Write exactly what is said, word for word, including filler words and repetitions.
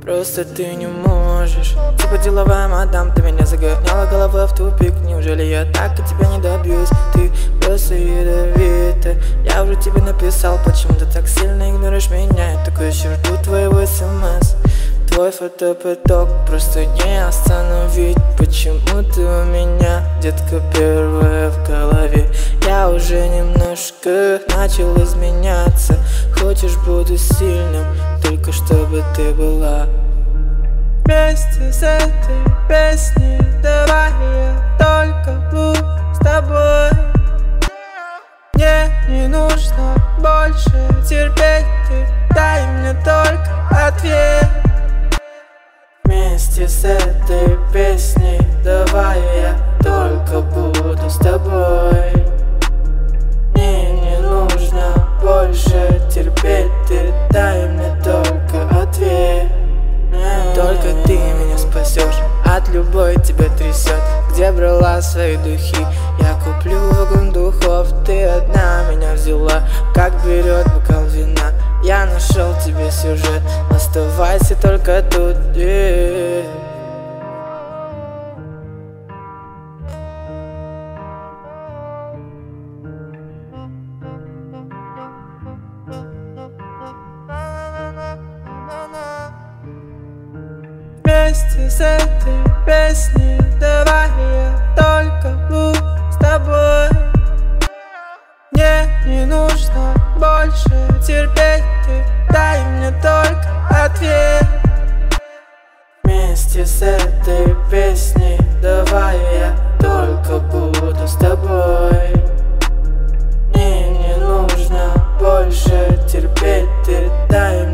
Просто ты не можешь. Типа деловая мадам, ты меня загоняла головой в тупик. Неужели я так от тебя не добьюсь? Ты просто ядовитая. Я уже тебе написал, почему ты так сильно игнорируешь меня. Я такой еще жду твоего смс. Твой фотопоток просто не остановить. Почему ты у меня, детка, первая в голове? Я уже немножко начал изменяться. Хочешь, буду сильным, только чтобы ты была. Вместе с этой песней давай я только буду с тобой. Мне не нужно больше терпеть, ты дай мне только ответ. Вместе с этой песней давай я только буду с тобой. Мне не нужно больше терпеть, ты дай мне только ответ. Только ты меня спасешь, от любой тебя трясет. Где брала свои духи? Я куплю вагон духов. Ты одна меня взяла, как берет бокал вина. Я нашел тебе сюжет, оставайся только тут. Yeah. Вместе с этой песней давай я только буду с тобой. Мне не нужно больше терпеть, ты дай мне только ответ. Вместе с этой песней давай я только буду с тобой. Мне не нужно больше терпеть, ты дай мне